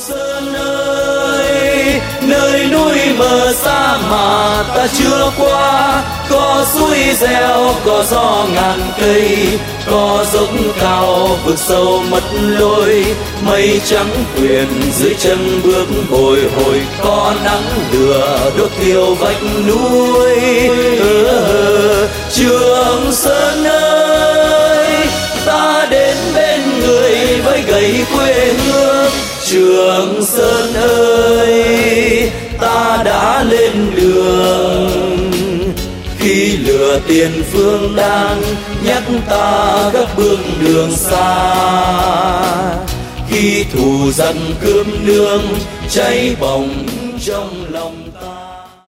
Sơn ơi, nơi núi mờ xa mà ta chưa qua, có suối reo, có gió ngàn cây, có dốc cao vực sâu mất lối, mây trắng quyện dưới chân bước bồi hồi, có nắng lửa đốt thiêu vách núi. Trường Sơn ơi, ta đến bên người với gậy quê hương. Trường Sơn ơi, ta đã lên đường, khi lửa tiền phương đang nhắc ta gấp bước đường xa, khi thù giặc cướp nương cháy bỏng trong lòng.